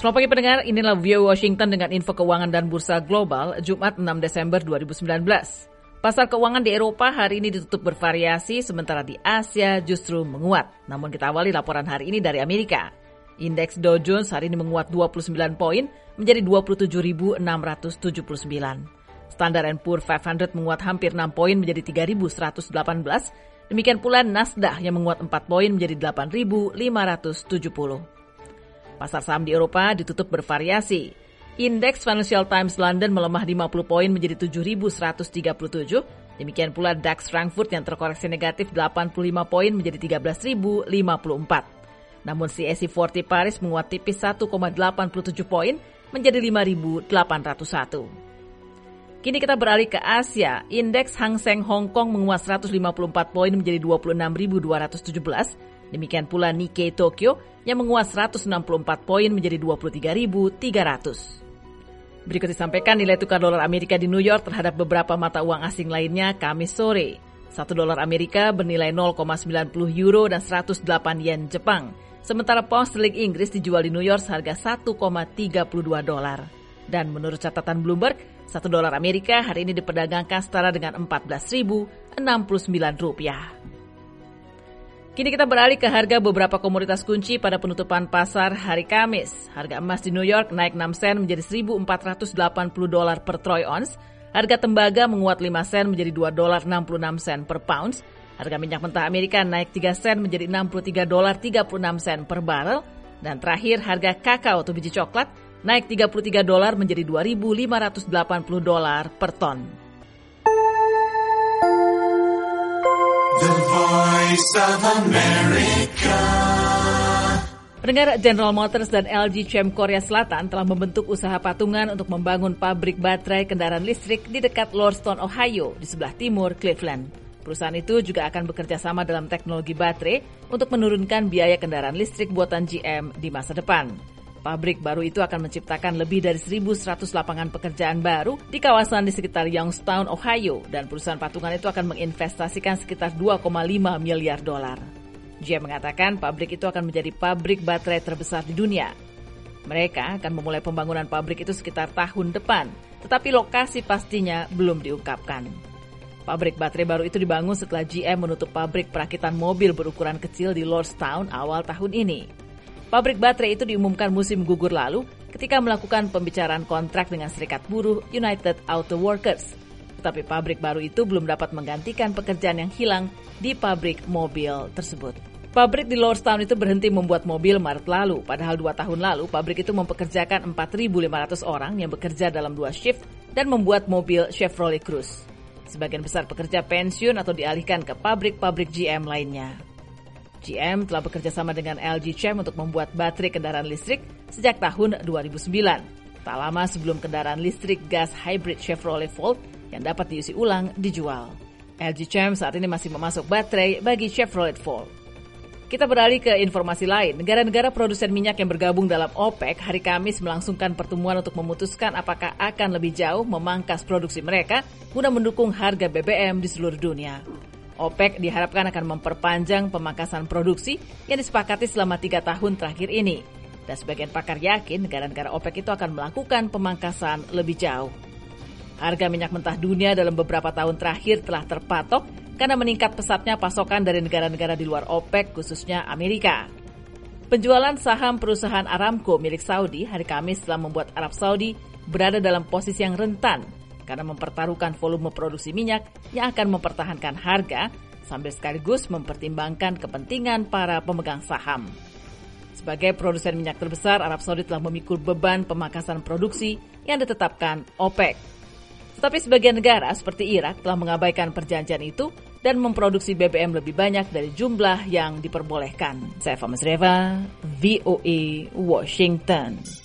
Selamat pagi pendengar, inilah VOA Washington dengan info keuangan dan bursa global Jumat 6 Desember 2019. Pasar keuangan di Eropa hari ini ditutup bervariasi, sementara di Asia justru menguat. Namun kita awali laporan hari ini dari Amerika. Indeks Dow Jones hari ini menguat 29 poin menjadi 27.679. Standard & Poor's 500 menguat hampir 6 poin menjadi 3.118. Demikian pula Nasdaq yang menguat 4 poin menjadi 8.570. Pasar saham di Eropa ditutup bervariasi. Indeks Financial Times London melemah 50 poin menjadi 7.137. Demikian pula DAX Frankfurt yang terkoreksi negatif 85 poin menjadi 13.054. Namun CAC 40 Paris menguat tipis 1,87 poin menjadi 5.801. Kini kita beralih ke Asia. Indeks Hang Seng Hong Kong menguat 154 poin menjadi 26.217. Demikian pula Nikkei Tokyo yang menguat 164 poin menjadi 23.300. Berikut disampaikan nilai tukar dolar Amerika di New York terhadap beberapa mata uang asing lainnya Kamis sore. 1 dolar Amerika bernilai 0,90 euro dan 108 yen Jepang. Sementara pound sterling Inggris dijual di New York seharga 1,32 dolar. Dan menurut catatan Bloomberg, 1 dolar Amerika hari ini diperdagangkan setara dengan Rp14.069. Kini kita beralih ke harga beberapa komoditas kunci pada penutupan pasar hari Kamis. Harga emas di New York naik 6 sen menjadi $1.480 per troy ounce. Harga tembaga menguat 5 sen menjadi $2.66 per pounds. Harga minyak mentah Amerika naik 3 sen menjadi $63.36 per barrel. Dan terakhir harga kakao atau biji coklat naik $33 menjadi $2.580 per ton. The Voice of America. Pendengar, General Motors dan LG Chem Korea Selatan telah membentuk usaha patungan untuk membangun pabrik baterai kendaraan listrik di dekat Lordstown, Ohio, di sebelah timur Cleveland. Perusahaan itu juga akan bekerja sama dalam teknologi baterai untuk menurunkan biaya kendaraan listrik buatan GM di masa depan. Pabrik baru itu akan menciptakan lebih dari 1.100 lapangan pekerjaan baru di kawasan di sekitar Youngstown, Ohio, dan perusahaan patungan itu akan menginvestasikan sekitar $2,5 miliar. GM mengatakan pabrik itu akan menjadi pabrik baterai terbesar di dunia. Mereka akan memulai pembangunan pabrik itu sekitar tahun depan, tetapi lokasi pastinya belum diungkapkan. Pabrik baterai baru itu dibangun setelah GM menutup pabrik perakitan mobil berukuran kecil di Lordstown awal tahun ini. Pabrik baterai itu diumumkan musim gugur lalu ketika melakukan pembicaraan kontrak dengan Serikat Buruh United Auto Workers. Tetapi pabrik baru itu belum dapat menggantikan pekerjaan yang hilang di pabrik mobil tersebut. Pabrik di Lordstown itu berhenti membuat mobil Maret lalu, padahal 2 tahun lalu pabrik itu mempekerjakan 4.500 orang yang bekerja dalam 2 shift dan membuat mobil Chevrolet Cruze. Sebagian besar pekerja pensiun atau dialihkan ke pabrik-pabrik GM lainnya. GM telah bekerja sama dengan LG Chem untuk membuat baterai kendaraan listrik sejak tahun 2009. Tak lama sebelum kendaraan listrik gas hybrid Chevrolet Volt yang dapat diisi ulang dijual. LG Chem saat ini masih memasok baterai bagi Chevrolet Volt. Kita beralih ke informasi lain. Negara-negara produsen minyak yang bergabung dalam OPEC hari Kamis melangsungkan pertemuan untuk memutuskan apakah akan lebih jauh memangkas produksi mereka guna mendukung harga BBM di seluruh dunia. OPEC diharapkan akan memperpanjang pemangkasan produksi yang disepakati selama 3 tahun terakhir ini. Dan sebagian pakar yakin negara-negara OPEC itu akan melakukan pemangkasan lebih jauh. Harga minyak mentah dunia dalam beberapa tahun terakhir telah terpatok karena meningkat pesatnya pasokan dari negara-negara di luar OPEC, khususnya Amerika. Penjualan saham perusahaan Aramco milik Saudi hari Kamis telah membuat Arab Saudi berada dalam posisi yang rentan karena mempertaruhkan volume produksi minyak yang akan mempertahankan harga sambil sekaligus mempertimbangkan kepentingan para pemegang saham. Sebagai produsen minyak terbesar, Arab Saudi telah memikul beban pemangkasan produksi yang ditetapkan OPEC. Tetapi sebagian negara seperti Irak telah mengabaikan perjanjian itu dan memproduksi BBM lebih banyak dari jumlah yang diperbolehkan. Saya Fahmi Sreva, VOA Washington.